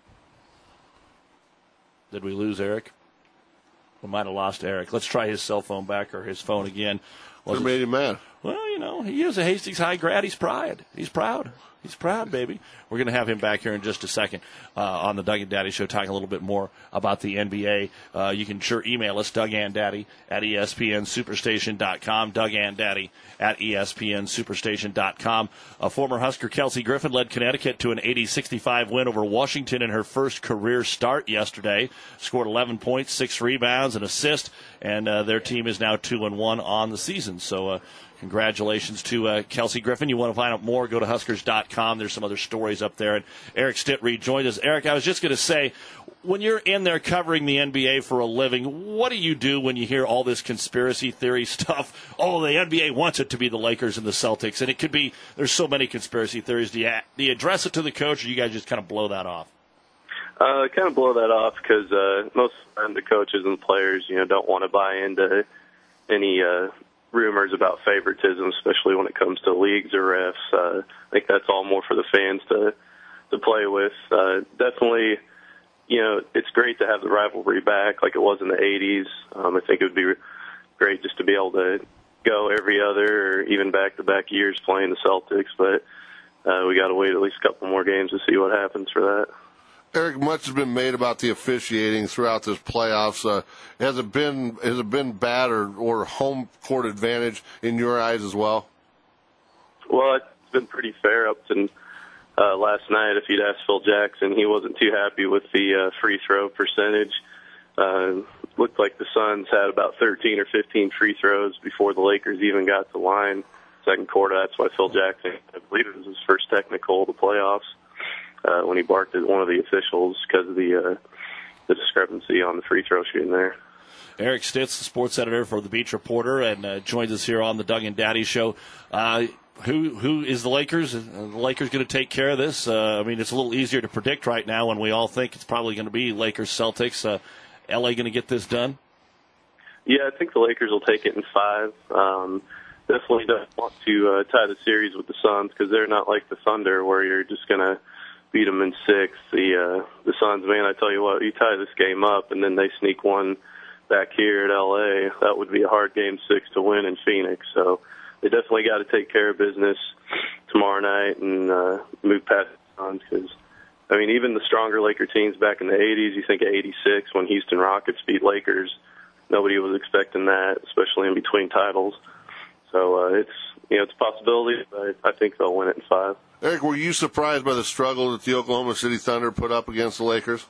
Did we lose Eric? We might have lost Eric. Let's try his cell phone back or his phone again. What made him mad? Well, he is a Hastings High grad. He's proud. He's proud, baby. We're going to have him back here in just a second on the Doug and Daddy Show, talking a little bit more about the NBA. You can sure email us, DougAndDaddy at ESPNSuperstation.com, DougAndDaddy at ESPNSuperstation.com. Former Husker Kelsey Griffin led Connecticut to an 80-65 win over Washington in her first career start yesterday. Scored 11 points, 6 rebounds, an assist, and their team is now 2-1 on the season. So, congratulations to Kelsey Griffin. You want to find out more, go to Huskers.com. There's some other stories up there. And Eric Stitt rejoined us. Eric, I was just going to say, when you're in there covering the NBA for a living, what do you do when you hear all this conspiracy theory stuff? Oh, the NBA wants it to be the Lakers and the Celtics. And it could be, there's so many conspiracy theories. Do you address it to the coach, or you guys just kind of blow that off? Kind of blow that off because most of the time the coaches and the players, don't want to buy into any rumors about favoritism, especially when it comes to leagues or refs. I think that's all more for the fans to play with. Definitely, it's great to have the rivalry back like it was in the 80s. I think it would be great just to be able to go every other or even back-to-back years playing the Celtics, but we got to wait at least a couple more games to see what happens for that. Eric, much has been made about the officiating throughout this playoffs. Has it been bad or home court advantage in your eyes as well? Well, it's been pretty fair up to last night. If you'd asked Phil Jackson, he wasn't too happy with the free throw percentage. Looked like the Suns had about 13 or 15 free throws before the Lakers even got to the line. Second quarter, that's why Phil Jackson, I believe it was his first technical of the playoffs, when he barked at one of the officials because of the discrepancy on the free throw shooting there. Eric Stitz, the sports editor for the Beach Reporter, and joins us here on the Doug and Daddy Show. Who is the Lakers? Are the Lakers going to take care of this? It's a little easier to predict right now when we all think it's probably going to be Lakers-Celtics. LA going to get this done? Yeah, I think the Lakers will take it in 5. Definitely don't want to tie the series with the Suns because they're not like the Thunder where you're just going to beat them in 6. The Suns, man, I tell you what, you tie this game up and then they sneak one back here at LA, that would be a hard game 6 to win in Phoenix. So they definitely got to take care of business tomorrow night and move past the Suns because, even the stronger Laker teams back in the 80s, you think of 86 when Houston Rockets beat Lakers, nobody was expecting that, especially in between titles. So it's a possibility, but I think they'll win it in 5. Eric, were you surprised by the struggle that the Oklahoma City Thunder put up against the Lakers?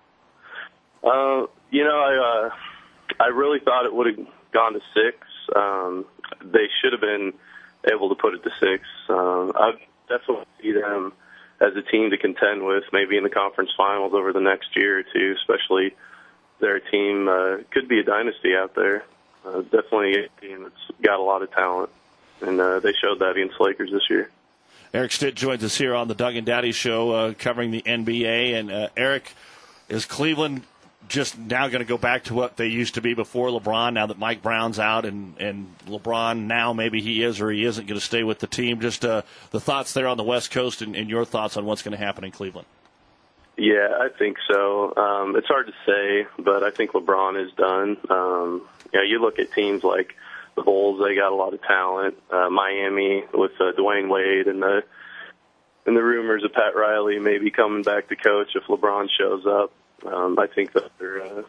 I really thought it would have gone to 6. They should have been able to put it to 6. I definitely see them as a team to contend with, maybe in the conference finals over the next year or two, especially their team could be a dynasty out there. Definitely a team that's got a lot of talent, and they showed that against the Lakers this year. Eric Stitt joins us here on the Doug and Daddy Show covering the NBA. And, Eric, is Cleveland just now going to go back to what they used to be before LeBron, now that Mike Brown's out and LeBron now maybe he is or he isn't going to stay with the team? Just the thoughts there on the West Coast and your thoughts on what's going to happen in Cleveland. Yeah, I think so. It's hard to say, but I think LeBron is done. You look at teams like the Bulls, they got a lot of talent. Miami with Dwayne Wade and the rumors of Pat Riley maybe coming back to coach if LeBron shows up. I think that they're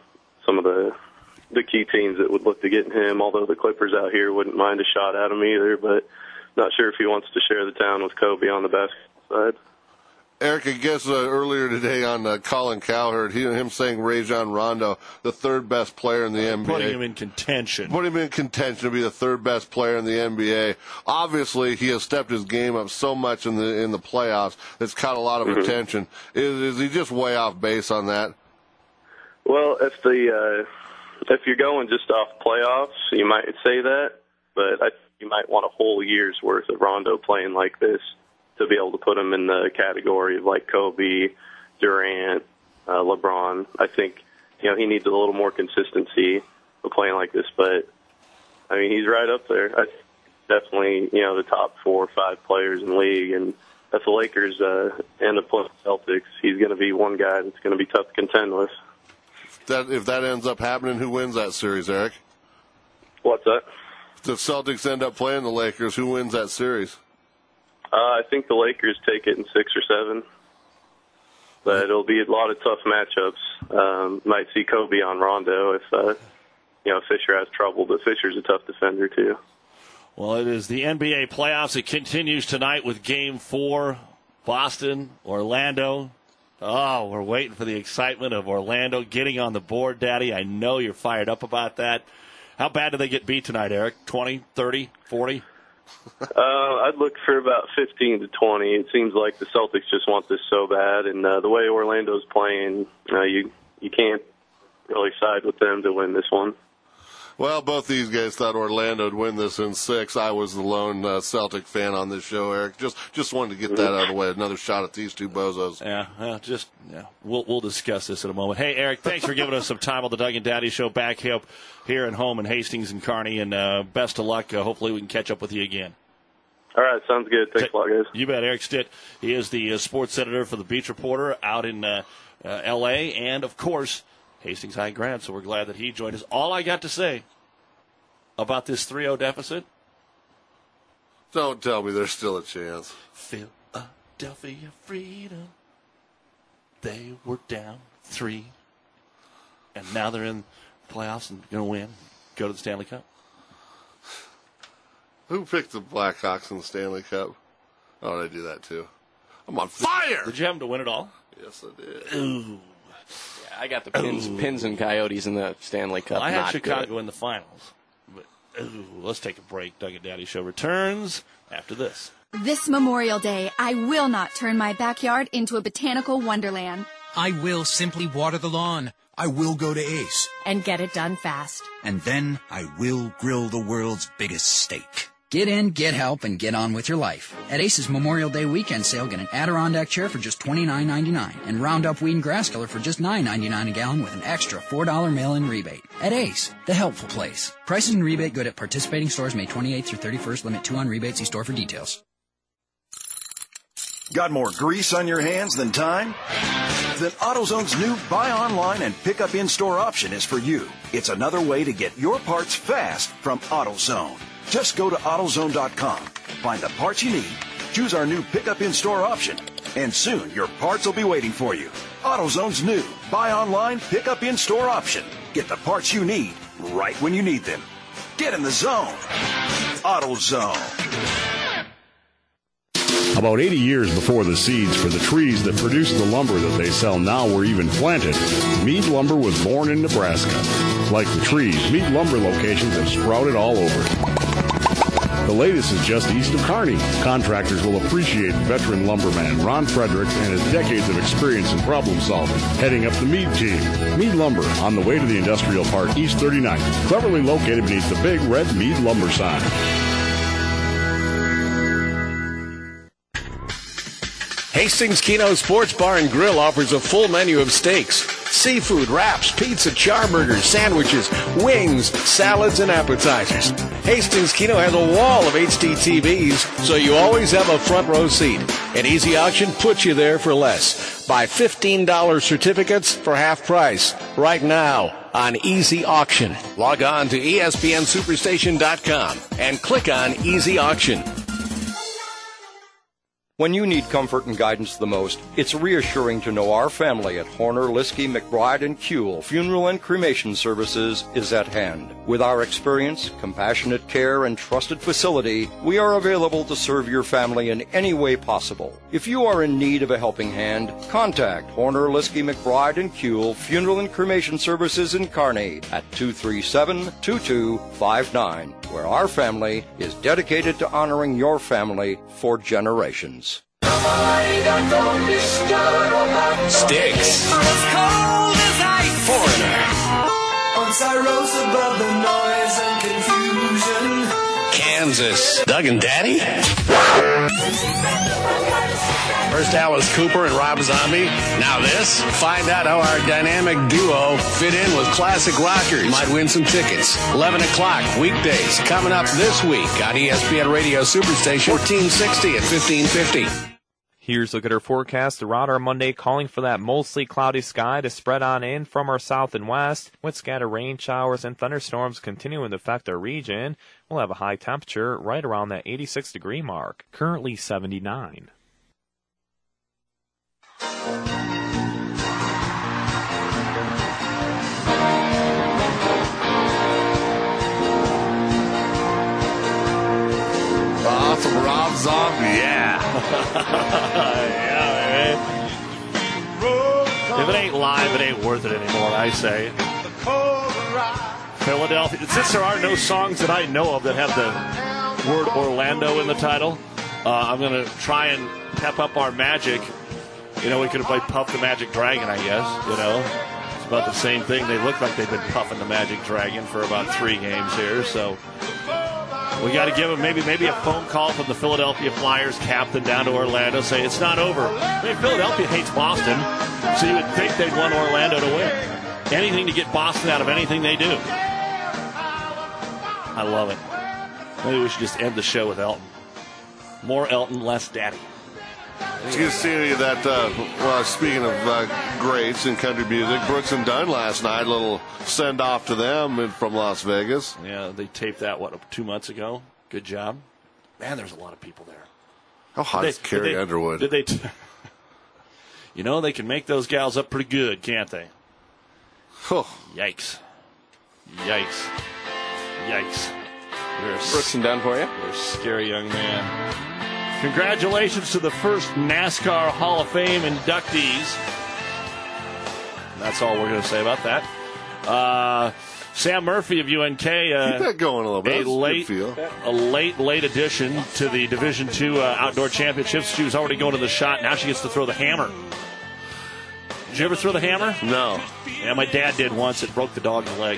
some of the key teams that would look to get him, although the Clippers out here wouldn't mind a shot at him either, but not sure if he wants to share the town with Kobe on the basketball side. Eric, I guess earlier today on Colin Cowherd, him saying Rajon Rondo, the third best player in the NBA. Putting him in contention. Putting him in contention to be the third best player in the NBA. Obviously, he has stepped his game up so much in the playoffs. It's caught a lot of attention. Is he just way off base on that? Well, if you're going just off playoffs, you might say that, but I think you might want a whole year's worth of Rondo playing like this to be able to put him in the category of like Kobe, Durant, LeBron. I think, he needs a little more consistency of playing like this, but I mean, he's right up there. Definitely, the top 4 or 5 players in the league, and if the Lakers end up playing Celtics, he's going to be one guy that's going to be tough to contend with. If that ends up happening, who wins that series, Eric? What's that? If the Celtics end up playing the Lakers, who wins that series? I think the Lakers take it in 6 or 7, but it'll be a lot of tough matchups. Might see Kobe on Rondo if Fisher has trouble, but Fisher's a tough defender too. Well, it is the NBA playoffs. It continues tonight with Game 4, Boston, Orlando. Oh, we're waiting for the excitement of Orlando getting on the board, Daddy. I know you're fired up about that. How bad do they get beat tonight, Eric? 20, 30, 40? I'd look for about 15 to 20. It seems like the Celtics just want this so bad, and the way Orlando's playing, you can't really side with them to win this one. Well, both these guys thought Orlando would win this in 6. I was the lone Celtic fan on this show, Eric. Just wanted to get that out of the way. Another shot at these two bozos. Yeah. We'll discuss this in a moment. Hey, Eric, thanks for giving us some time on the Doug and Daddy Show back here at home in Hastings and Kearney, and best of luck. Hopefully we can catch up with you again. All right, sounds good. Thanks a lot, guys. You bet. Eric Stitt, he is the sports editor for the Beach Reporter out in L.A., and, of course, Hastings High grad, so we're glad that he joined us. All I got to say about this 3-0 deficit? Don't tell me there's still a chance. Philadelphia Freedom. They were down 3, and now they're in the playoffs and going to win, go to the Stanley Cup. Who picked the Blackhawks in the Stanley Cup? Oh, they do that too. I'm on fire! Did you have them to win it all? Yes, I did. Ooh. Yeah, I got the Pins and Coyotes in the Stanley Cup. I had Chicago in the finals. But, let's take a break. Doug and Daddy Show returns after this. This Memorial Day, I will not turn my backyard into a botanical wonderland. I will simply water the lawn. I will go to Ace. And get it done fast. And then I will grill the world's biggest steak. Get in, get help, and get on with your life. At Ace's Memorial Day weekend sale, get an Adirondack chair for just $29.99 and Roundup Weed and Grass Killer for just $9.99 a gallon with an extra $4 mail-in rebate. At Ace, the helpful place. Prices and rebate good at participating stores May 28th through 31st. Limit 2 on rebates. See store for details. Got more grease on your hands than time? Then AutoZone's new buy online and pick up in-store option is for you. It's another way to get your parts fast from AutoZone. Just go to AutoZone.com, find the parts you need, choose our new Pick-Up In-Store option, and soon your parts will be waiting for you. AutoZone's new Buy Online, Pick-Up In-Store option. Get the parts you need right when you need them. Get in the zone. AutoZone. About 80 years before the seeds for the trees that produce the lumber that they sell now were even planted, Mead Lumber was born in Nebraska. Like the trees, Mead Lumber locations have sprouted all over. The latest is just east of Kearney. Contractors will appreciate veteran lumberman Ron Fredericks and his decades of experience in problem solving, heading up the Mead team. Mead Lumber, on the way to the Industrial Park, East 39th, cleverly located beneath the big red Mead Lumber sign. Hastings Keno Sports Bar and Grill offers a full menu of steaks, seafood, wraps, pizza, charburgers, sandwiches, wings, salads, and appetizers. Hastings Keno has a wall of HD TVs, so you always have a front row seat. An Easy Auction puts you there for less. Buy $15 certificates for half price right now on Easy Auction. Log on to ESPNSuperstation.com and click on Easy Auction. When you need comfort and guidance the most, it's reassuring to know our family at Horner, Liskey, McBride, and Kuehl Funeral and Cremation Services is at hand. With our experience, compassionate care, and trusted facility, we are available to serve your family in any way possible. If you are in need of a helping hand, contact Horner, Liskey, McBride, and Kuehl Funeral and Cremation Services in Kearney at 237-2259, where our family is dedicated to honoring your family for generations. Sticks. Foreigner. Once I rose above the noise and confusion. Kansas. Doug and Daddy. First out was Cooper and Rob Zombie. Now this. Find out how our dynamic duo fit in with classic rockers. Might win some tickets. 11 o'clock weekdays coming up this week on ESPN Radio Superstation 1460 and 1550. Here's a look at our forecast. Around our Monday, calling for that mostly cloudy sky to spread on in from our south and west, with scattered rain showers and thunderstorms continuing to affect our region. We'll have a high temperature right around that 86-degree mark, currently 79. Awesome, Rob Zombie. Yeah. Yeah, man. If it ain't live, it ain't worth it anymore, I say. Philadelphia. Since there are no songs that I know of that have the word Orlando in the title, I'm going to try and pep up our magic. You know, we could have played Puff the Magic Dragon, I guess. You know, it's about the same thing. They look like they've been puffing the Magic Dragon for about 3 games here, so we got to give them maybe a phone call from the Philadelphia Flyers captain down to Orlando, say it's not over. I mean, Philadelphia hates Boston, so you would think they'd want Orlando to win. Anything to get Boston out of anything they do. I love it. Maybe we should just end the show with Elton. More Elton, less Daddy. Did you see any of that, speaking of greats in country music, Brooks and Dunn last night, a little send-off to them from Las Vegas. Yeah, they taped that, 2 months ago? Good job. Man, there's a lot of people there. How hot is Carrie Underwood? You know, they can make those gals up pretty good, can't they? Yikes. Yikes. Yikes. Brooks and Dunn for you. You're a scary young man. Congratulations to the first NASCAR Hall of Fame inductees. And that's all we're going to say about that. Sam Murphy of UNK. Keep that going a little bit. A late addition to the Division II Outdoor Championships. She was already going to the shot. Now she gets to throw the hammer. Did you ever throw the hammer? No. Yeah, my dad did once. It broke the dog's leg.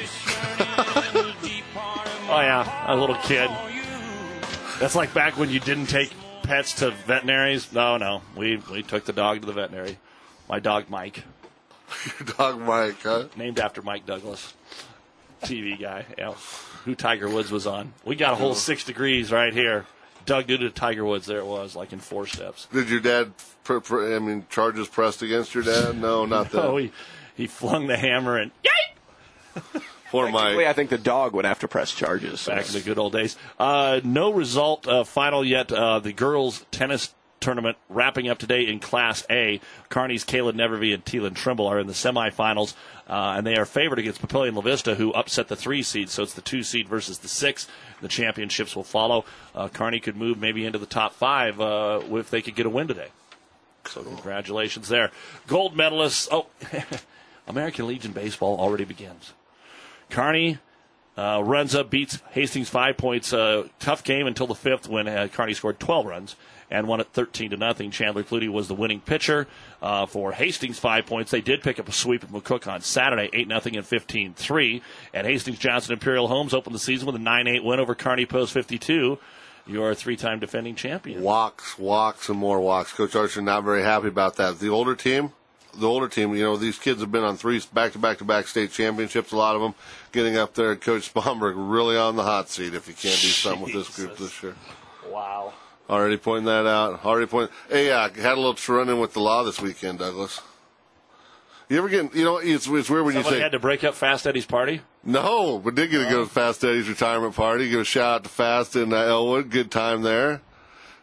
Oh, yeah, a little kid. That's like back when you didn't take pets to veterinaries. No. We took the dog to the veterinary. My dog, Mike. Your dog, Mike, huh? Named after Mike Douglas, TV guy, yeah, who Tiger Woods was on. We got a whole 6 degrees right here. Doug did it to Tiger Woods. There it was, like in 4 steps. Did your dad, charges pressed against your dad? No, not that. No, he flung the hammer and yay! Poor Mike. I think the dog would have to press charges. Back in the good old days. No result final yet. The girls' tennis tournament wrapping up today in Class A. Kearney's Kayla Nevervey and Teelan Trimble are in the semifinals, and they are favored against Papillion La Vista, who upset the 3 seed. So it's the 2 seed versus the 6. The championships will follow. Kearney could move maybe into the top 5 if they could get a win today. So congratulations there. Gold medalists. American Legion baseball already begins. Kearney runs up, beats Hastings 5 points. Tough game until the 5th when Kearney scored 12 runs and won it 13-0. Chandler Cloutey was the winning pitcher for Hastings 5 points. They did pick up a sweep at McCook on Saturday, 8-0 and 15-3. And Hastings Johnson Imperial Homes opened the season with a 9-8 win over Kearney Post 52. You are a 3-time defending champion. Walks, and more walks. Coach Archer not very happy about that. The older team, these kids have been on 3 back-to-back state championships, a lot of them, getting up there. Coach Spomberg really on the hot seat if you can't do something with this group this year. Wow. Already pointing that out. Hey, I had a little run-in with the law this weekend, Douglas. You ever get, it's weird when Somebody had to break up Fast Eddie's party? No, but did get to go to Fast Eddie's retirement party. Give a shout out to Fast in Elwood. Good time there.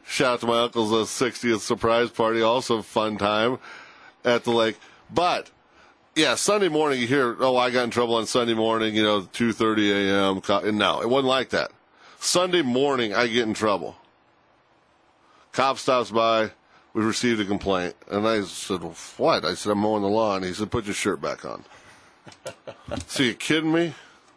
Shout out to my uncle's 60th surprise party. Also a fun time at the lake. But, yeah, Sunday morning you hear, oh, I got in trouble on Sunday morning, 2:30 a.m. No, it wasn't like that. Sunday morning I get in trouble. Cop stops by. We received a complaint. And I said, well, what? I said, I'm mowing the lawn. He said, put your shirt back on. So you kidding me?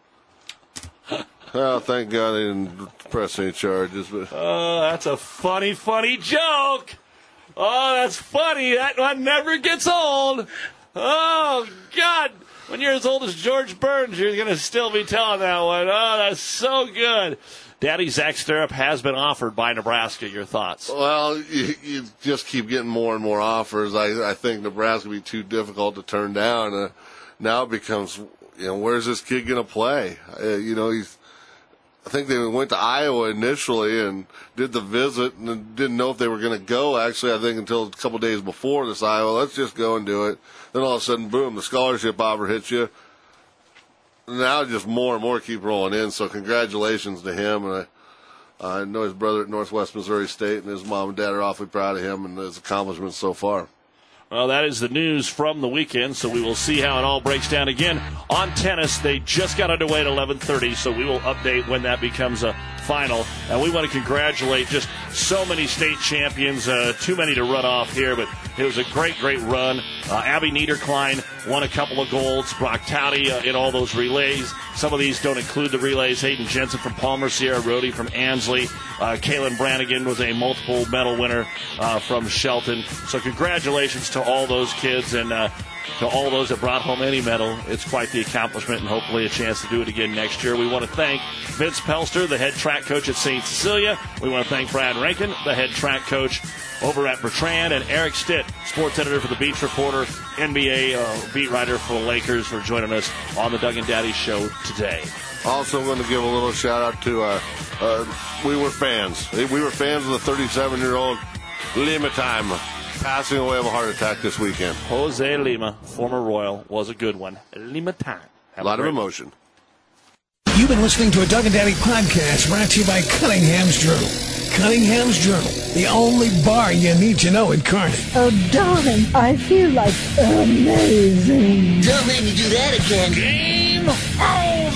Oh, thank God they didn't press any charges. But oh, that's a funny joke. Oh, that's funny. That one never gets old. Oh, God. When you're as old as George Burns, you're going to still be telling that one. Oh, that's so good. Daddy, Zach Sterup has been offered by Nebraska. Your thoughts? Well, you just keep getting more and more offers. I think Nebraska will be too difficult to turn down. Now it becomes, where's this kid going to play? I think they went to Iowa initially and did the visit and didn't know if they were going to go, actually, I think, until a couple days before this Iowa. Let's just go and do it. Then all of a sudden, boom, the scholarship offer hits you. Now just more and more keep rolling in, so congratulations to him. And I know his brother at Northwest Missouri State and his mom and dad are awfully proud of him and his accomplishments so far. Well, that is the news from the weekend, so we will see how it all breaks down. Again, on tennis, they just got underway at 11:30, so we will update when that becomes a final. And we want to congratulate just so many state champions, too many to run off here, but it was a great run. Abby Niederklein won a couple of golds. Brock Towdy in all those relays. Some of these don't include the relays. Hayden Jensen from Palmer, Sierra Rhodey from Ansley. Kaylin Brannigan was a multiple medal winner from Shelton. So congratulations to all those kids and to all those that brought home any medal. It's quite the accomplishment and hopefully a chance to do it again next year. We want to thank Vince Pelster, the head track coach at St. Cecilia. We want to thank Brad Rankin, the head track coach over at Bertrand, and Eric Stitt, sports editor for the Beach Reporter, NBA beat writer for the Lakers, for joining us on the Doug and Daddy Show today. Also, I'm going to give a little shout-out to we were fans. We were fans of the 37-year-old Lima Time, passing away of a heart attack this weekend. Jose Lima, former Royal, was a good one. Lima Time. A lot of emotion. You've been listening to a Doug and Daddy podcast brought to you by Cunningham's Journal. Cunningham's Journal, the only bar you need to know in Kearney. Oh, darling, I feel like amazing. Don't make me do that again. Game over.